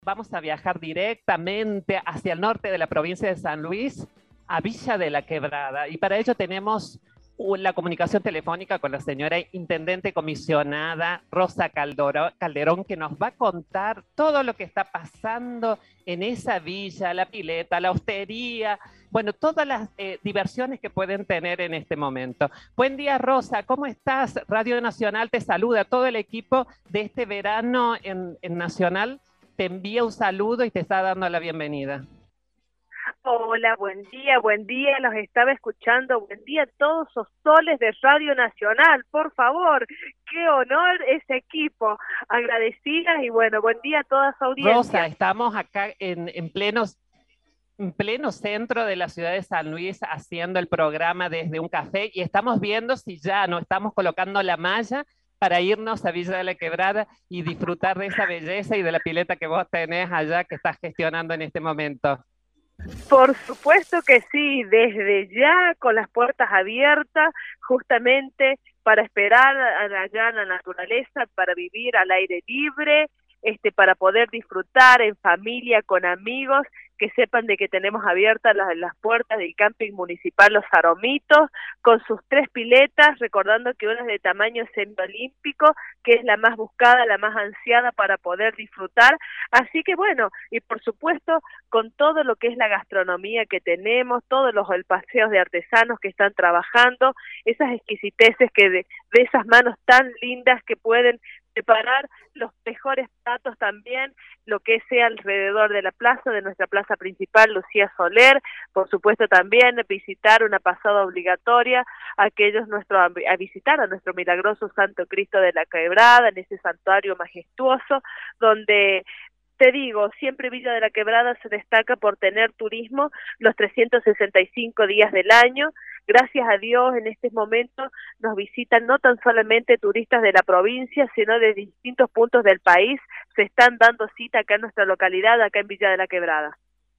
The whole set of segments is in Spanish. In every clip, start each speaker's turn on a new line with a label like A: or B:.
A: Vamos a viajar directamente hacia el norte de la provincia de San Luis, a Villa de la Quebrada. Y para ello tenemos la comunicación telefónica con la señora intendente comisionada Rosa Calderón, que nos va a contar todo lo que está pasando en esa villa, la pileta, la hostería, bueno, todas las diversiones que pueden tener en este momento. Buen día, Rosa, ¿cómo estás? Radio Nacional te saluda, todo el equipo de este verano en Nacional te envía un saludo y te está dando la bienvenida.
B: Hola, buen día, los estaba escuchando, buen día a todos los soles de Radio Nacional, por favor, qué honor ese equipo, agradecidas y bueno, buen día a toda su
A: Rosa,
B: audiencia.
A: estamos acá en pleno centro de la ciudad de San Luis haciendo el programa desde un café y estamos viendo si ya no estamos colocando la malla para irnos a Villa de la Quebrada y disfrutar de esa belleza y de la pileta que vos tenés allá que estás gestionando en este momento.
B: Por supuesto que sí, desde ya con las puertas abiertas, justamente para esperar allá en la naturaleza, para vivir al aire libre, para poder disfrutar en familia, con amigos, que sepan de que tenemos abiertas las puertas del camping municipal Los Aromitos, con sus 3 piletas, recordando que una es de tamaño semiolímpico, que es la más buscada, la más ansiada para poder disfrutar. Así que bueno, y por supuesto, con todo lo que es la gastronomía que tenemos, todos los paseos de artesanos que están trabajando, esas exquisiteces de esas manos tan lindas que pueden preparar los mejores platos también, lo que sea alrededor de la plaza, de nuestra plaza principal, Lucía Soler, por supuesto también visitar una pasada obligatoria a visitar a nuestro milagroso Santo Cristo de la Quebrada, en ese santuario majestuoso, donde te digo, siempre Villa de la Quebrada se destaca por tener turismo los 365 días del año. Gracias a Dios, en este momento nos visitan no tan solamente turistas de la provincia, sino de distintos puntos del país. Se están dando cita acá en nuestra localidad, acá en Villa de la Quebrada.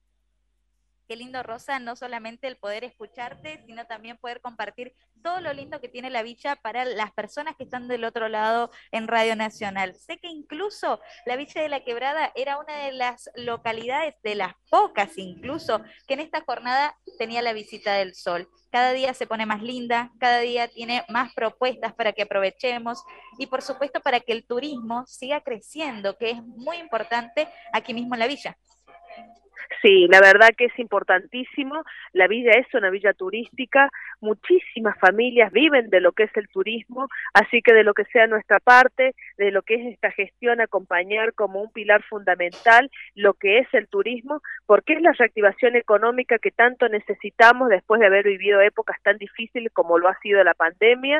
C: Qué lindo, Rosa, no solamente el poder escucharte, sino también poder compartir todo lo lindo que tiene la villa para las personas que están del otro lado en Radio Nacional. Sé que incluso la Villa de la Quebrada era una de las localidades, de las pocas incluso, que en esta jornada tenía la visita del sol. Cada día se pone más linda, cada día tiene más propuestas para que aprovechemos y por supuesto para que el turismo siga creciendo, que es muy importante aquí mismo en la villa.
B: Sí, la verdad que es importantísimo, la villa es una villa turística, muchísimas familias viven de lo que es el turismo, así que de lo que sea nuestra parte, de lo que es esta gestión, acompañar como un pilar fundamental lo que es el turismo, porque es la reactivación económica que tanto necesitamos después de haber vivido épocas tan difíciles como lo ha sido la pandemia,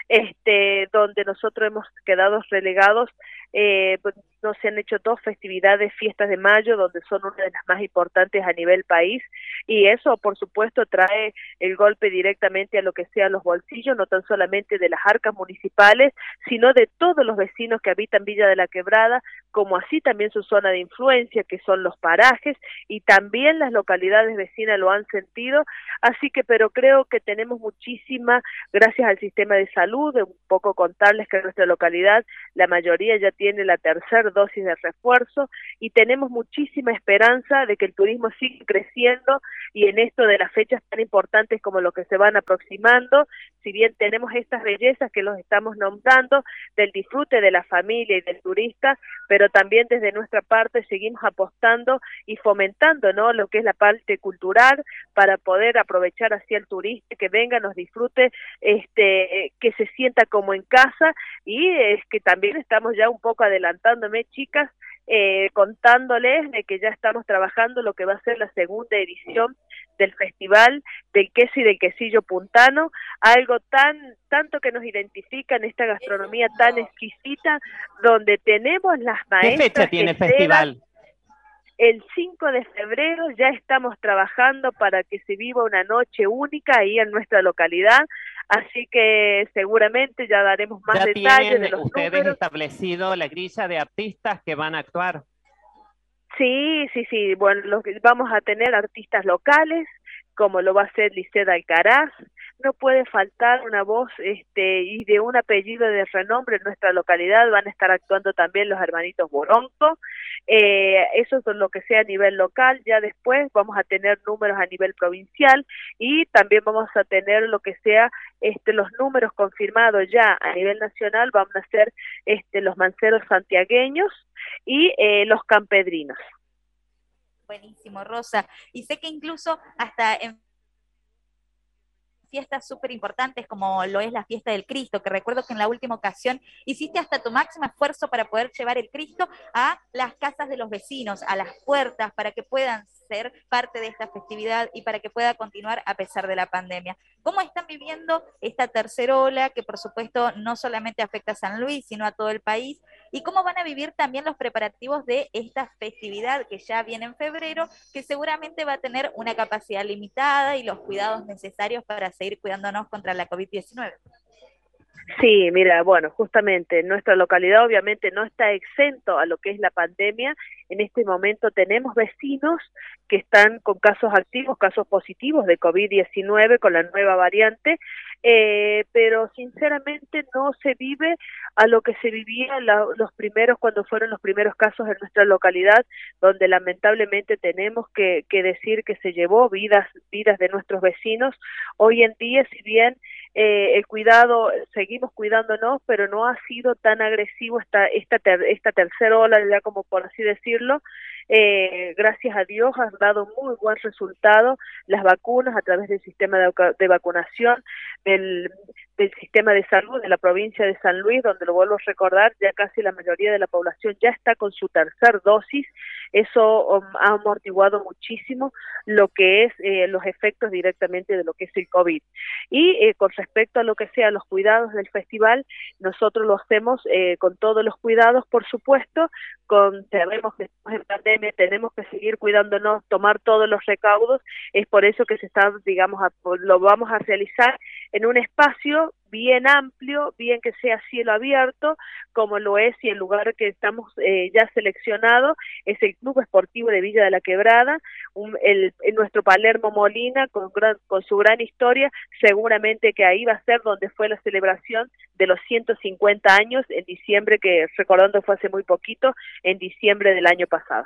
B: donde nosotros hemos quedado relegados. No se han hecho 2 festividades, fiestas de mayo, donde son una de las más importantes a nivel país, y eso por supuesto trae el golpe directamente a lo que sea los bolsillos, no tan solamente de las arcas municipales, sino de todos los vecinos que habitan Villa de la Quebrada, como así también su zona de influencia, que son los parajes, y también las localidades vecinas lo han sentido, así que pero creo que tenemos muchísima, gracias al sistema de salud, un poco contarles que en nuestra localidad la mayoría ya tiene la tercera dosis de refuerzo y tenemos muchísima esperanza de que el turismo siga creciendo y en esto de las fechas tan importantes como lo que se van aproximando, si bien tenemos estas bellezas que los estamos nombrando del disfrute de la familia y del turista, pero también desde nuestra parte seguimos apostando y fomentando, ¿no?, lo que es la parte cultural para poder aprovechar así al turista que venga, nos disfrute, que se sienta como en casa y es que también estamos ya un poco adelantándome, chicas, contándoles de que ya estamos trabajando lo que va a ser la segunda edición del Festival del Queso y del Quesillo Puntano, algo tanto que nos identifica en esta gastronomía tan exquisita, donde tenemos las
A: ¿Qué fecha
B: maestras
A: tiene el
B: queseras.
A: festival?
B: El 5 de febrero ya estamos trabajando para que se viva una noche única ahí en nuestra localidad, así que seguramente ya daremos más
A: ¿Ya
B: detalles
A: tienen
B: de los
A: ustedes
B: números.
A: establecido la grilla de artistas que van a actuar?
B: Sí, bueno, vamos a tener artistas locales, como lo va a ser Lisset Alcaraz, no puede faltar una voz y de un apellido de renombre en nuestra localidad. Van a estar actuando también los hermanitos Boronco, eso es lo que sea a nivel local. Ya después vamos a tener números a nivel provincial y también vamos a tener lo que sea los números confirmados ya a nivel nacional. Van a ser los manceros santiagueños y los campedrinos.
C: Buenísimo, Rosa. Y sé que incluso hasta en fiestas súper importantes como lo es la fiesta del Cristo, que recuerdo que en la última ocasión hiciste hasta tu máximo esfuerzo para poder llevar el Cristo a las casas de los vecinos, a las puertas, para que puedan ser parte de esta festividad y para que pueda continuar a pesar de la pandemia. ¿Cómo están viviendo esta tercera ola que por supuesto no solamente afecta a San Luis, sino a todo el país? ¿Y cómo van a vivir también los preparativos de esta festividad que ya viene en febrero, que seguramente va a tener una capacidad limitada y los cuidados necesarios para seguir cuidándonos contra la COVID-19?
B: Sí, mira, bueno, justamente nuestra localidad obviamente no está exento a lo que es la pandemia. En este momento tenemos vecinos que están con casos activos, casos positivos de COVID-19 con la nueva variante, pero sinceramente no se vive a lo que se vivía los primeros, cuando fueron los primeros casos en nuestra localidad, donde lamentablemente tenemos que decir que se llevó vidas de nuestros vecinos. Hoy en día, si bien el cuidado, seguimos cuidándonos, pero no ha sido tan agresivo esta tercera ola, ya como por así decirlo. Gracias a Dios ha dado muy buen resultado las vacunas a través del sistema de vacunación del sistema de salud de la provincia de San Luis, donde, lo vuelvo a recordar, ya casi la mayoría de la población ya está con su tercer dosis. Eso ha amortiguado muchísimo lo que es los efectos directamente de lo que es el COVID. Y con respecto a lo que sea los cuidados del festival, nosotros lo hacemos con todos los cuidados, por supuesto. Sabemos que estamos en pandemia, tenemos que seguir cuidándonos, tomar todos los recaudos. Es por eso que lo vamos a realizar en un espacio bien amplio, bien que sea cielo abierto, como lo es, y el lugar que estamos ya seleccionado es el Club Esportivo de Villa de la Quebrada, en nuestro Palermo Molina, con su gran historia. Seguramente que ahí va a ser donde fue la celebración de los 150 años en diciembre, que recordando fue hace muy poquito, en diciembre del año pasado.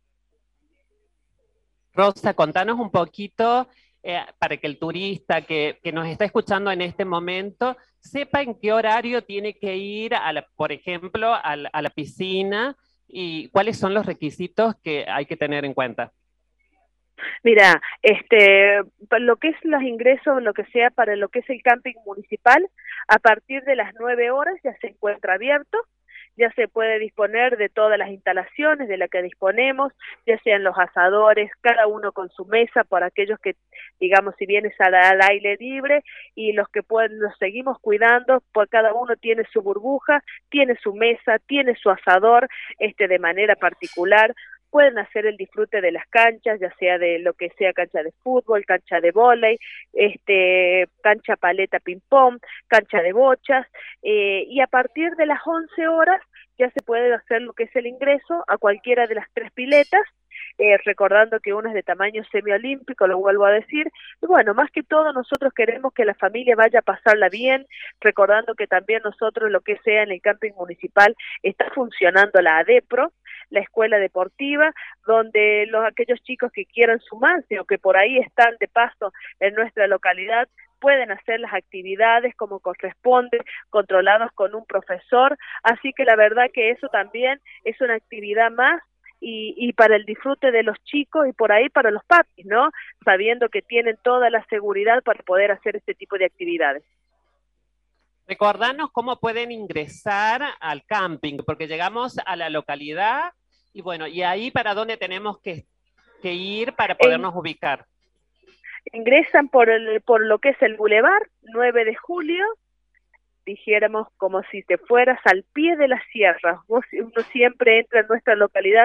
A: Rosa, contanos un poquito para que el turista que nos está escuchando en este momento sepa en qué horario tiene que ir, por ejemplo, a la piscina, y cuáles son los requisitos que hay que tener en cuenta.
B: Mira, para lo que es los ingresos, lo que sea para lo que es el camping municipal, a partir de las 9 horas ya se encuentra abierto. Ya se puede disponer de todas las instalaciones de las que disponemos, ya sean los asadores, cada uno con su mesa, para aquellos que, digamos, si bien es al aire libre, y los que pueden, los seguimos cuidando, por cada uno tiene su burbuja, tiene su mesa, tiene su asador, de manera particular. Pueden hacer el disfrute de las canchas, ya sea de lo que sea cancha de fútbol, cancha de vóley, cancha paleta ping-pong, cancha de bochas, y a partir de las 11 horas ya se puede hacer lo que es el ingreso a cualquiera de las 3 piletas, recordando que una es de tamaño semiolímpico, lo vuelvo a decir. Y bueno, más que todo nosotros queremos que la familia vaya a pasarla bien, recordando que también nosotros, lo que sea en el camping municipal, está funcionando la ADEPRO, la escuela deportiva, donde aquellos chicos que quieran sumarse o que por ahí están de paso en nuestra localidad pueden hacer las actividades como corresponde, controlados con un profesor. Así que la verdad que eso también es una actividad más, y para el disfrute de los chicos y por ahí para los papis, ¿no? Sabiendo que tienen toda la seguridad para poder hacer este tipo de actividades.
A: Recordanos cómo pueden ingresar al camping, porque llegamos a la localidad y bueno, y ahí para dónde tenemos que ir para podernos ubicar.
B: Ingresan por lo que es el Boulevard 9 de Julio, dijéramos como si te fueras al pie de la sierra. Uno siempre entra en nuestra localidad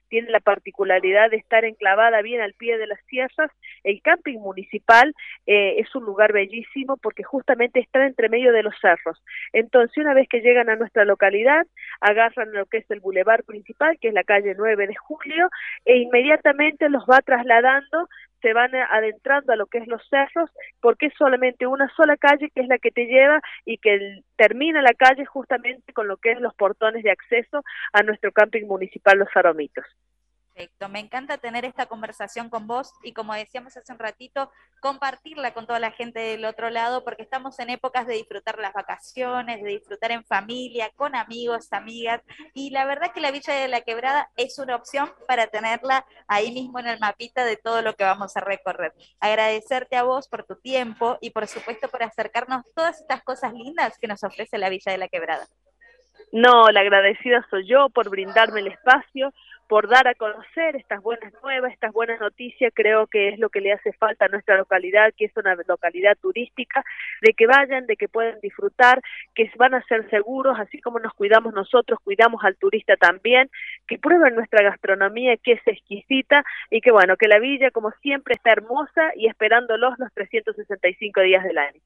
B: tiene la particularidad de estar enclavada bien al pie de las sierras. El camping municipal es un lugar bellísimo porque justamente está entre medio de los cerros. Entonces, una vez que llegan a nuestra localidad, agarran lo que es el bulevar principal, que es la calle 9 de Julio, e inmediatamente los va trasladando, se van adentrando a lo que es los cerros, porque es solamente una sola calle que es la que te lleva y que termina la calle justamente con lo que es los portones de acceso a nuestro camping municipal Los Aromitos.
C: Perfecto, me encanta tener esta conversación con vos y como decíamos hace un ratito, compartirla con toda la gente del otro lado porque estamos en épocas de disfrutar las vacaciones, de disfrutar en familia, con amigos, amigas y la verdad que la Villa de la Quebrada es una opción para tenerla ahí mismo en el mapita de todo lo que vamos a recorrer. Agradecerte a vos por tu tiempo y por supuesto por acercarnos todas estas cosas lindas que nos ofrece la Villa de la Quebrada.
B: No, la agradecida soy yo por brindarme el espacio, por dar a conocer estas buenas nuevas, estas buenas noticias. Creo que es lo que le hace falta a nuestra localidad, que es una localidad turística, de que vayan, de que puedan disfrutar, que van a ser seguros, así como nos cuidamos nosotros, cuidamos al turista también, que prueben nuestra gastronomía, que es exquisita, y que bueno, que la villa como siempre está hermosa y esperándolos los 365 días del año.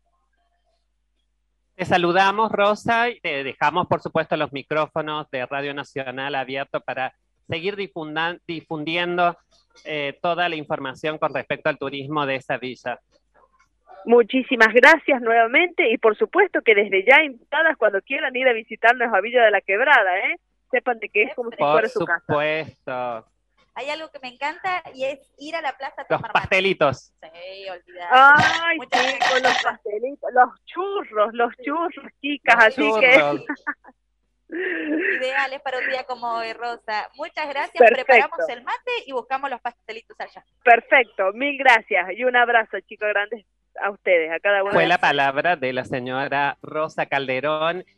A: Te saludamos, Rosa, y te dejamos, por supuesto, los micrófonos de Radio Nacional abiertos para seguir difundiendo toda la información con respecto al turismo de esa villa.
B: Muchísimas gracias nuevamente y por supuesto que desde ya invitadas cuando quieran ir a visitarnos a Villa de la Quebrada, sepan de que es como si fuera su casa.
A: Por supuesto.
C: Hay algo que me encanta y es ir a la plaza a
A: tomar
C: Los
A: pastelitos.
C: Mate. Sí, olvidar.
B: Ay, sí, con los pastelitos, los churros, chicas,
A: los
B: así
A: churros.
B: que...
C: Ideales para un día como hoy, Rosa. Muchas gracias,
B: Perfecto.
C: Preparamos el mate y buscamos los pastelitos allá.
B: Perfecto, mil gracias y un abrazo, chicos grandes, a ustedes, a cada uno.
A: Fue la palabra de la señora Rosa Calderón.